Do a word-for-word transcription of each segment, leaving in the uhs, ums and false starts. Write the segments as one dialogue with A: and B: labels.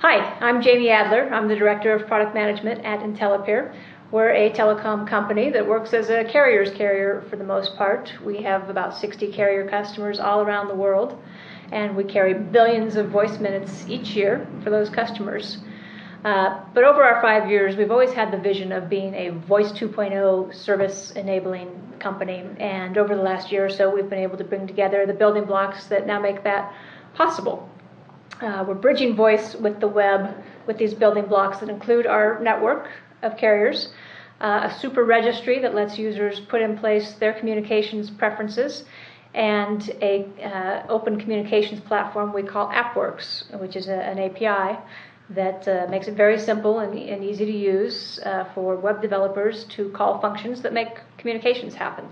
A: Hi, I'm Jamie Adler. I'm the Director of Product Management at IntelliPeer. We're a telecom company that works as a carrier's carrier for the most part. We have about sixty carrier customers all around the world, and we carry billions of voice minutes each year for those customers. Uh, but over our five years, we've always had the vision of being a Voice two point oh service-enabling company, and over the last year or so, we've been able to bring together the building blocks that now make that possible. Uh, we're bridging voice with the web with these building blocks that include our network of carriers, uh, a super registry that lets users put in place their communications preferences, and a uh, open communications platform we call AppWorks, which is a, an A P I that uh, makes it very simple and, and easy to use uh, for web developers to call functions that make communications happen.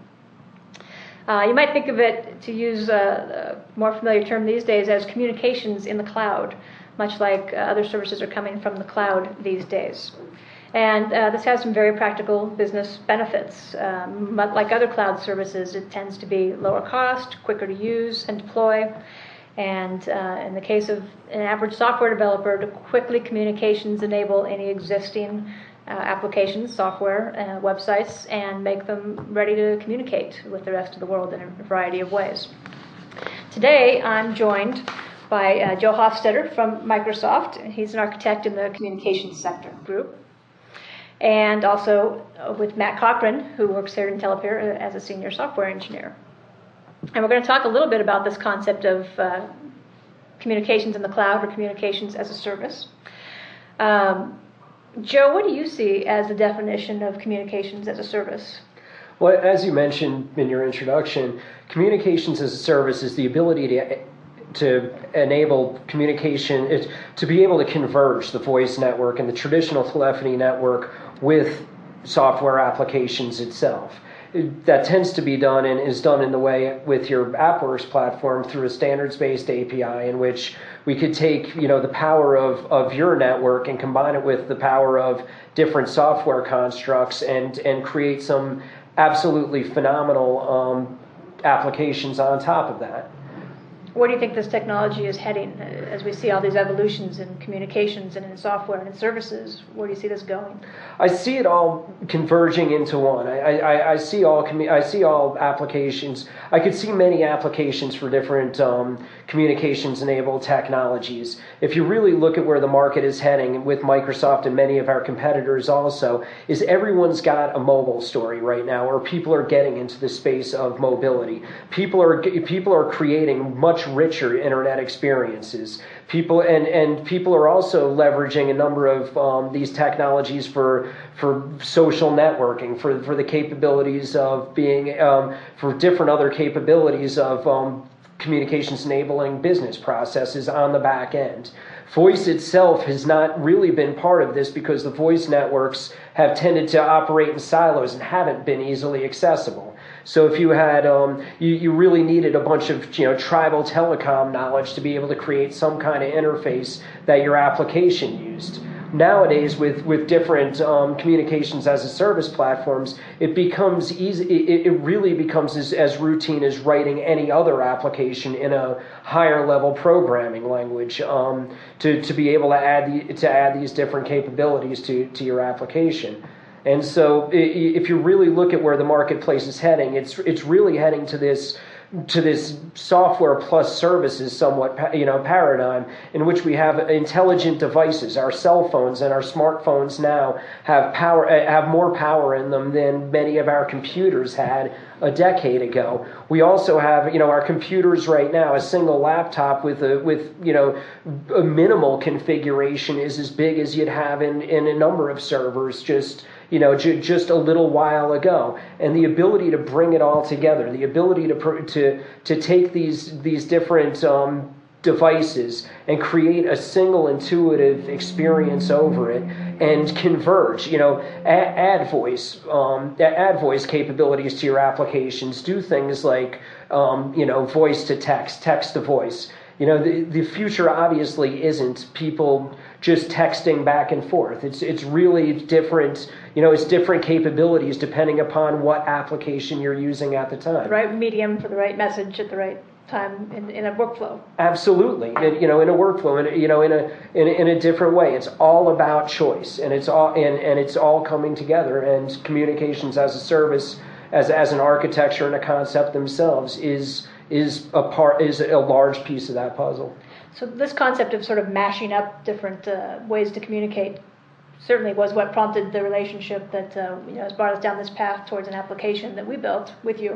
A: Uh, you might think of it, to use a, a more familiar term these days, as communications in the cloud, much like uh, other services are coming from the cloud these days. And uh, this has some very practical business benefits. Um, but like other cloud services, it tends to be lower cost, quicker to use and deploy. And uh, in the case of an average software developer, to quickly communications enable any existing uh, applications, software, uh, websites, and make them ready to communicate with the rest of the world in a variety of ways. Today, I'm joined by uh, Joe Hofstetter from Microsoft. He's an architect in the communications sector group. And also uh, with Matt Cochran, who works here at IntelliPeer as a senior software engineer. And we're going to talk a little bit about this concept of uh, communications in the cloud, or communications as a service. Um, Joe, what do you see as the definition of communications as a service?
B: Well, as you mentioned in your introduction, communications as a service is the ability to to enable communication, it, to be able to converge the voice network and the traditional telephony network with software applications itself. That tends to be done and is done in the way with your AppWorks platform through a standards-based A P I, in which we could take, you know, the power of, of your network and combine it with the power of different software constructs and, and create some absolutely phenomenal um, applications on top of that.
A: Where do you think this technology is heading as we see all these evolutions in communications and in software and in services? Where do you see this going?
B: I see it all converging into one. I, I, I see all commu- I see all applications. I could see many applications for different um, communications-enabled technologies. If you really look at where the market is heading with Microsoft and many of our competitors also, is everyone's got a mobile story right now, or people are getting into the space of mobility. People are people are creating much richer internet experiences. People and, and people are also leveraging a number of um, these technologies for for social networking, for for the capabilities of being um, for different other capabilities of um, communications enabling business processes on the back end. Voice itself has not really been part of this because the voice networks have tended to operate in silos and haven't been easily accessible. So if you had, um, you, you really needed a bunch of, you know, tribal telecom knowledge to be able to create some kind of interface that your application used. Nowadays, with, with different um, communications as a service platforms, it becomes easy. It, it really becomes as, as routine as writing any other application in a higher level programming language um, to, to be able to add the, to add these different capabilities to, to your application. And so, if you really look at where the marketplace is heading, it's it's really heading to this to this software plus services somewhat, you know, paradigm in which we have intelligent devices. Our cell phones and our smartphones now have power have more power in them than many of our computers had a decade ago. We also have, you know, our computers right now, a single laptop with a with you know a minimal configuration is as big as you'd have in in a number of servers just you know, j- just a little while ago. And the ability to bring it all together, the ability to pr- to to take these these different um, devices and create a single intuitive experience over it and converge, you know, add, add voice, um, add voice capabilities to your applications, do things like, um, you know, voice to text, text to voice. You know, the, the future obviously isn't people just texting back and forth. It's it's really different, you know, it's different capabilities depending upon what application you're using at the time.
A: The right medium for the right message at the right time in, in a workflow.
B: Absolutely, and, you know, in a workflow, and you know, in a, in a in a different way. It's all about choice, and it's all and, and it's all coming together. And communications as a service, as as an architecture and a concept themselves, is is a part is a large piece of that puzzle.
A: So this concept of sort of mashing up different uh, ways to communicate certainly was what prompted the relationship that uh, you know has brought us down this path towards an application that we built with you.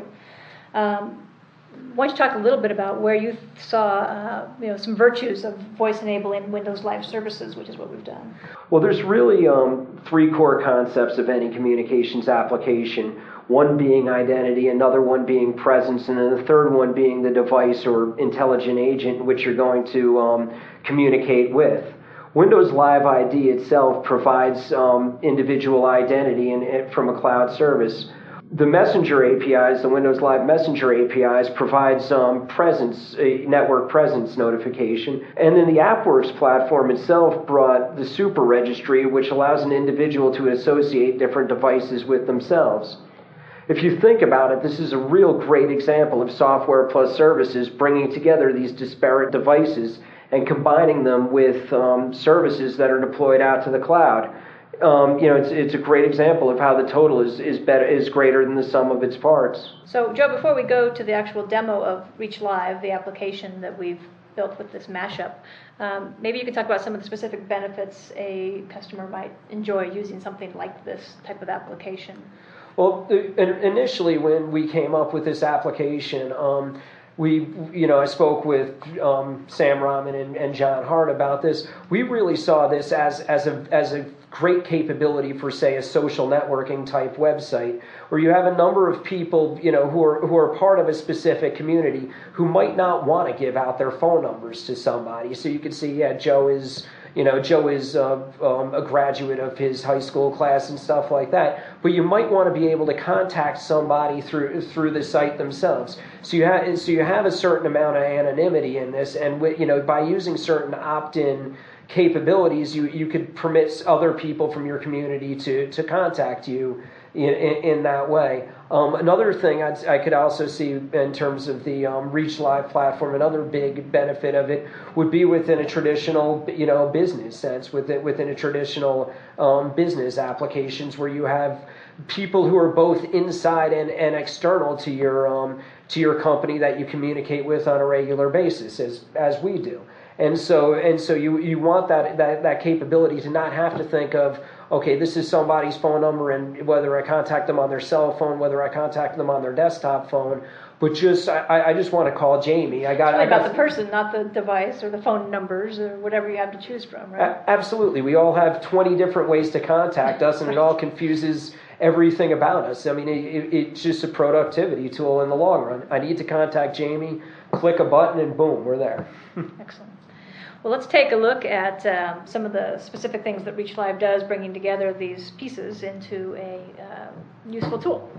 A: Um, why don't you talk a little bit about where you saw uh, you know some virtues of voice enabling Windows Live Services, which is what we've done.
B: Well, there's really um, three core concepts of any communications application. One being identity, another one being presence, and then the third one being the device or intelligent agent which you're going to um, communicate with. Windows Live I D itself provides um, individual identity in, in, from a cloud service. The Messenger A P Is, the Windows Live Messenger A P Is, provides um, presence, a network presence notification. And then the AppWorks platform itself brought the Super Registry, which allows an individual to associate different devices with themselves. If you think about it, this is a real great example of software plus services bringing together these disparate devices and combining them with um, services that are deployed out to the cloud. Um, you know, it's it's a great example of how the total is is better is greater than the sum of its parts.
A: So, Joe, before we go to the actual demo of Reach Live, the application that we've built with this mashup, um, maybe you could talk about some of the specific benefits a customer might enjoy using something like this type of application.
B: Well, initially when we came up with this application, um, we, you know, I spoke with um, Sam Rahman and, and John Hart about this. We really saw this as as a as a great capability for, say, a social networking type website, where you have a number of people, you know, who are who are part of a specific community who might not want to give out their phone numbers to somebody. So you could see, yeah, Joe is. You know, Joe is uh, um, a graduate of his high school class and stuff like that. But you might want to be able to contact somebody through through the site themselves. So you have so you have a certain amount of anonymity in this, and you know, by using certain opt-in capabilities, you you could permit other people from your community to to contact you in, in, in that way. Um, another thing I'd, I could also see in terms of the um, Reach Live platform, another big benefit of it would be within a traditional, you know, business sense, within within a traditional um, business applications where you have people who are both inside and, and external to your um, to your company that you communicate with on a regular basis, as as we do. And so and so you, you want that, that that capability to not have to think of, okay, this is somebody's phone number, and whether I contact them on their cell phone, whether I contact them on their desktop phone, but just I, I just want to call Jamie. I got
A: it's really
B: I got
A: about the person, not the device or the phone numbers or whatever you have to choose from, right?
B: A- absolutely. We all have twenty different ways to contact us, and it all confuses everything about us. I mean, it, it, it's just a productivity tool in the long run. I need to contact Jamie, click a button, and boom, we're there.
A: Excellent. Well, let's take a look at um, some of the specific things that Reach Live does, bringing together these pieces into a uh, useful tool.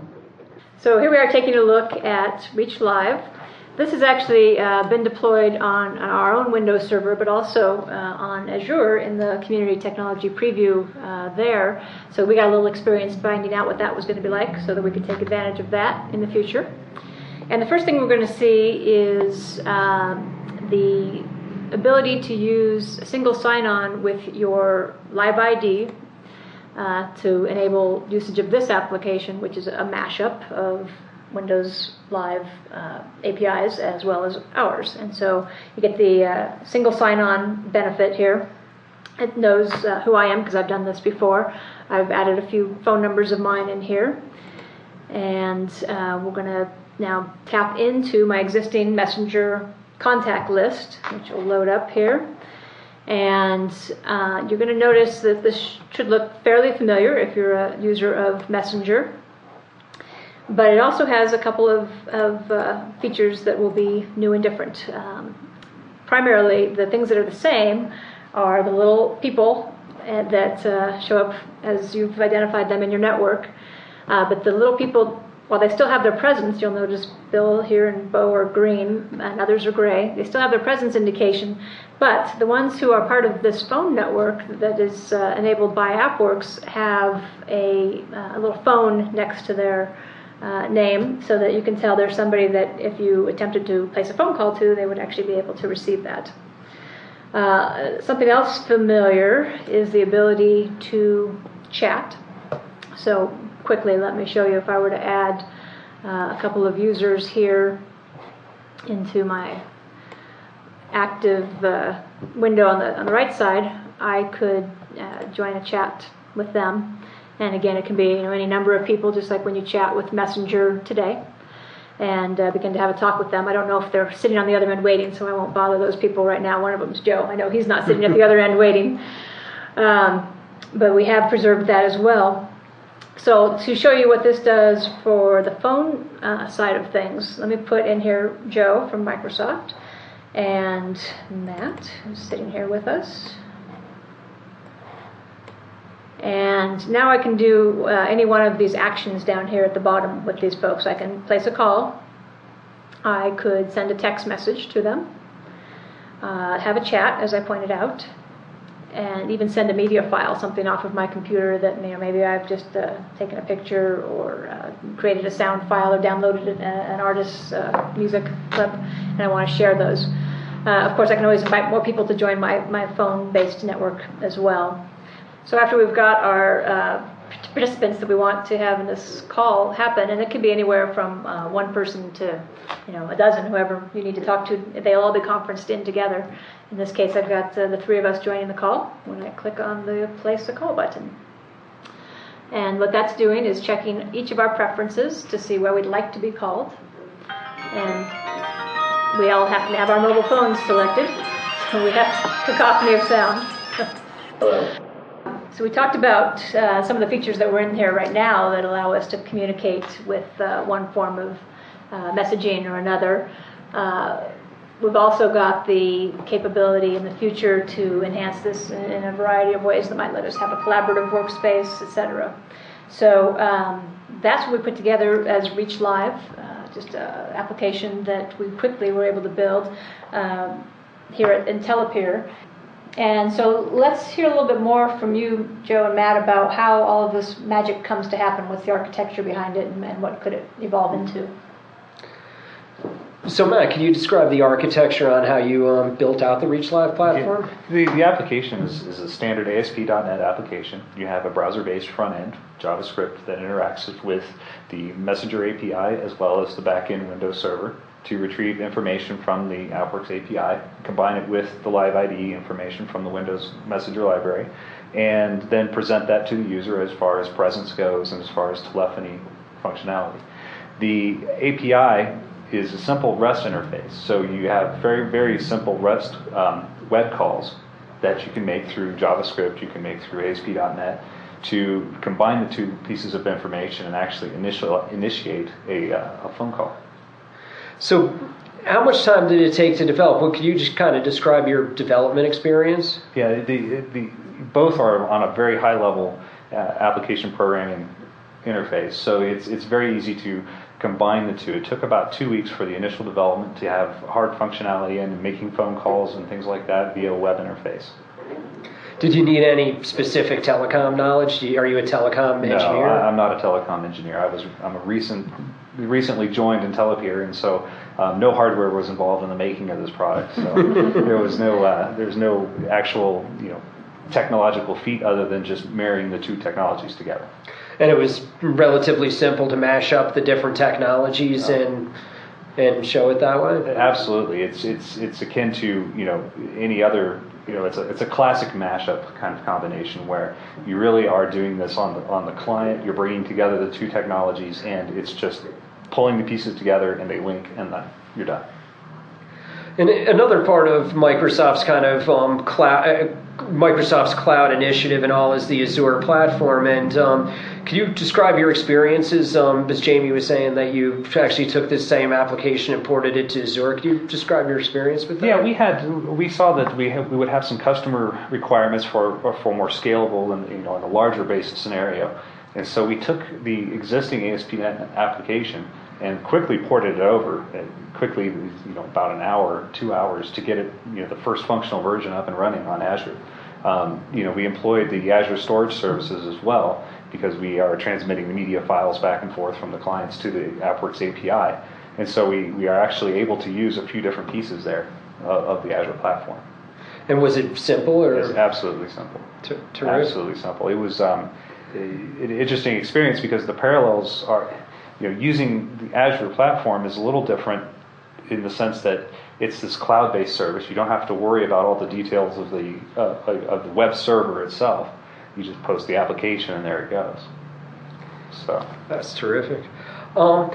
A: So here we are taking a look at Reach Live. This has actually uh, been deployed on, on our own Windows server, but also uh, on Azure in the Community Technology Preview uh, there. So we got a little experience finding out what that was going to be like so that we could take advantage of that in the future. And the first thing we're going to see is um, the ability to use a single sign-on with your Live I D uh, to enable usage of this application, which is a mashup of Windows Live uh, A P Is as well as ours. And so you get the uh, single sign-on benefit here. It knows uh, who I am because I've done this before. I've added a few phone numbers of mine in here. And uh, we're going to now tap into my existing Messenger contact list, which will load up here. And uh, you're going to notice that this should look fairly familiar if you're a user of Messenger. But it also has a couple of, of uh, features that will be new and different. Um, primarily, the things that are the same are the little people uh, that uh, show up as you've identified them in your network. Uh, but the little people, while they still have their presence, you'll notice Bill here and Bo are green and others are gray. They still have their presence indication, but the ones who are part of this phone network that is uh, enabled by AppWorks have a, uh, a little phone next to their uh, name so that you can tell there's somebody that if you attempted to place a phone call to, they would actually be able to receive that. Uh, something else familiar is the ability to chat. So quickly, let me show you if I were to add uh, a couple of users here into my active uh, window on the on the right side. I could uh, join a chat with them, and again, it can be you know any number of people, just like when you chat with Messenger today, and uh, begin to have a talk with them. I don't know if they're sitting on the other end waiting, so I won't bother those people right now. One of them is Joe. I know he's not sitting at the other end waiting, um, but we have preserved that as well. So to show you what this does for the phone uh, side of things, let me put in here Joe from Microsoft and Matt, who's sitting here with us. And now I can do uh, any one of these actions down here at the bottom with these folks. I can place a call. I could send a text message to them, uh, have a chat, as I pointed out, and even send a media file, something off of my computer that you know maybe I've just uh, taken a picture or uh, created a sound file or downloaded an, an artist's uh, music clip, and I want to share those. Uh, of course, I can always invite more people to join my, my phone-based network as well. So after we've got our uh, participants that we want to have in this call happen, and it can be anywhere from uh, one person to you know a dozen, whoever you need to talk to, they'll all be conferenced in together. In this case, I've got uh, the three of us joining the call when I click on the place a call button. And what that's doing is checking each of our preferences to see where we'd like to be called. And we all happen to have our mobile phones selected, so we have cacophony of sound.
C: Hello.
A: So we talked about uh, some of the features that were in here right now that allow us to communicate with uh, one form of uh, messaging or another. Uh, we've also got the capability in the future to enhance this in, in a variety of ways that might let us have a collaborative workspace, et cetera. So um, that's what we put together as Reach Live, uh, just an application that we quickly were able to build um, here at IntelliPeer. And so let's hear a little bit more from you, Joe and Matt, about how all of this magic comes to happen. What's the architecture behind it, and, and what could it evolve into?
B: So Matt, can you describe the architecture on how you um, built out the Reach Live platform?
C: The, the application is, is a standard A S P dot net application. You have a browser-based front end, JavaScript, that interacts with the Messenger A P I as well as the back-end Windows server to retrieve information from the AppWorks A P I, combine it with the Live I D information from the Windows Messenger library, and then present that to the user as far as presence goes and as far as telephony functionality. The A P I is a simple REST interface, so you have very, very simple REST um, web calls that you can make through JavaScript, you can make through A S P dot net to combine the two pieces of information and actually initial, initiate a, uh, a phone call.
B: So how much time did it take to develop? Well, could you just kind of describe your development experience?
C: Yeah, the, the, both are on a very high level uh, application programming interface, so it's, it's very easy to combine the two. It took about two weeks for the initial development to have hard functionality and making phone calls and things like that via a web interface.
B: Did you need any specific telecom knowledge? Are you a telecom engineer?
C: No, I, I'm not a telecom engineer. I was I'm a recent recently joined IntelliPeer, and so um, no hardware was involved in the making of this product. So there was no uh, there's no actual you know technological feat other than just marrying the two technologies together.
B: And it was relatively simple to mash up the different technologies
C: Oh.
B: and and show it that way.
C: Absolutely, it's it's it's akin to you know any other you know it's a it's a classic mashup kind of combination where you really are doing this on the on the client. You're bringing together the two technologies, and it's just pulling the pieces together, and they link, and then you're done.
B: And another part of Microsoft's kind of um, cloud, uh, Microsoft's cloud initiative and all is the Azure platform. And um, can you describe your experiences? Um, as Jamie was saying, that you actually took this same application and ported it to Azure. Could you describe your experience with that?
C: Yeah, we had we saw that we have, we would have some customer requirements for for more scalable and you know in a larger based scenario, and so we took the existing A S P dot net application and quickly ported it over. And quickly, you know, about an hour, two hours to get it, you know, the first functional version up and running on Azure. Um, you know, we employed the Azure storage services as well, because we are transmitting the media files back and forth from the clients to the AppWorks A P I. And so we, we are actually able to use a few different pieces there of, of the Azure platform.
B: And was it simple or?
C: It's absolutely simple.
B: T- terrific.
C: Absolutely simple. It was um, an interesting experience because the parallels are, you know, using the Azure platform is a little different in the sense that it's this cloud-based service. You don't have to worry about all the details of the uh, of the web server itself. You just post the application and there it goes. So
B: that's terrific. Um,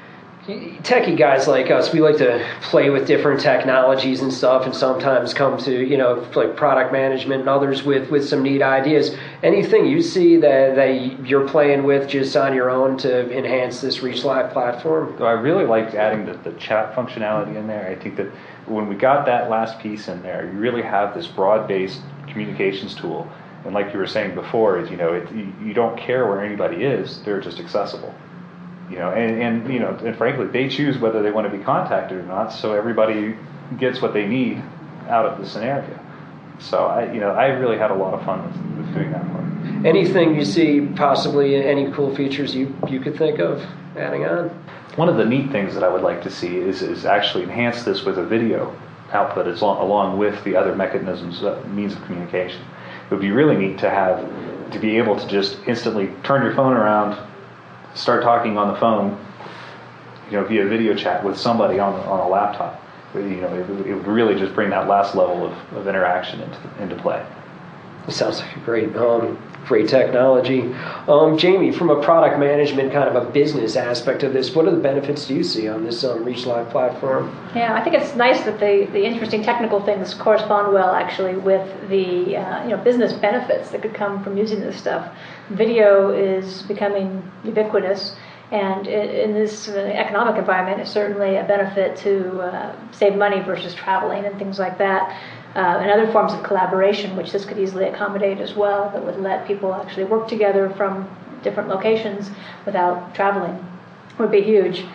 B: techie guys like us, we like to play with different technologies and stuff, and sometimes come to, you know, like product management and others with, with some neat ideas. Anything you see that, that you're playing with just on your own to enhance this Reach Live platform?
C: So I really liked adding the, the chat functionality in there. I think that when we got that last piece in there, you really have this broad-based communications tool. And like you were saying before, is, you know, it, you, you don't care where anybody is; they're just accessible. You know, and, and you know, and frankly, they choose whether they want to be contacted or not. So everybody gets what they need out of the scenario. So I, you know, I really had a lot of fun with, with doing that part.
B: Anything you see, possibly any cool features you you could think of adding on?
C: One of the neat things that I would like to see is is actually enhance this with a video output as long, along with the other mechanisms, uh, means of communication. It would be really neat to have to be able to just instantly turn your phone around, start talking on the phone, you know, via video chat with somebody on on a laptop. You know, it, it would really just bring that last level of, of interaction into into play.
B: It sounds like a great, um, great technology. Um, Jamie, from a product management kind of a business aspect of this, what are the benefits do you see on this um, Reach Live platform?
A: Yeah, I think it's nice that the, the interesting technical things correspond well, actually, with the uh, you know business benefits that could come from using this stuff. Video is becoming ubiquitous, and in this economic environment, it's certainly a benefit to uh, save money versus traveling and things like that. Uh, and other forms of collaboration, which this could easily accommodate as well, that would let people actually work together from different locations without traveling, would be huge.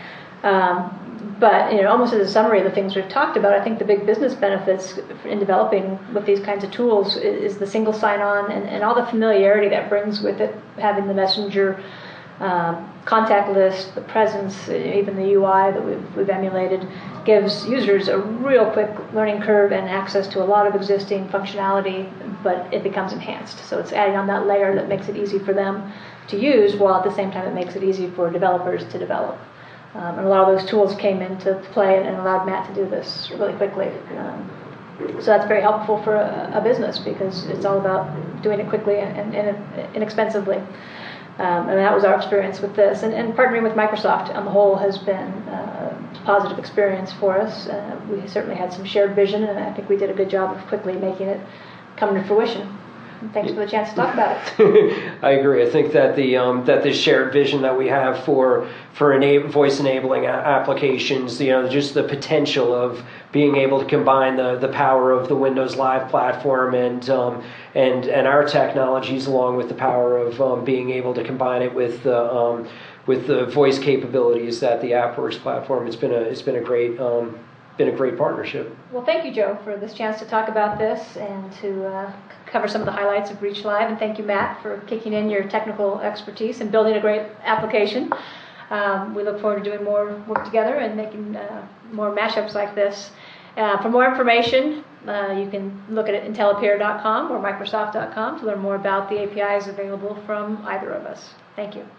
A: Um, but you know, almost as a summary of the things we've talked about, I think the big business benefits in developing with these kinds of tools is, is the single sign-on and, and all the familiarity that brings with it, having the messenger um, contact list, the presence, even the U I that we've, we've emulated, gives users a real quick learning curve and access to a lot of existing functionality, but it becomes enhanced. So it's adding on that layer that makes it easy for them to use, while at the same time it makes it easy for developers to develop. Um, and a lot of those tools came into play and, and allowed Matt to do this really quickly. Um, so that's very helpful for a, a business, because it's all about doing it quickly and, and, and inexpensively. Um, and that was our experience with this. And, and partnering with Microsoft on the whole has been uh, a positive experience for us. Uh, we certainly had some shared vision, and I think we did a good job of quickly making it come to fruition. And thanks for the chance to talk about it.
B: I agree. I think that the um, that the shared vision that we have for for enab- voice enabling a- applications, you know, just the potential of being able to combine the, the power of the Windows Live platform and um, and and our technologies, along with the power of um, being able to combine it with the um, with the voice capabilities that the AppWorks platform. It's been a it's been a great um, been a great partnership.
A: Well, thank you, Joe, for this chance to talk about this and to uh, cover some of the highlights of Reach Live. And thank you, Matt, for kicking in your technical expertise and building a great application. Um, we look forward to doing more work together and making uh, more mashups like this. Uh, for more information, uh, you can look at Intellipere dot com or Microsoft dot com to learn more about the A P Is available from either of us. Thank you.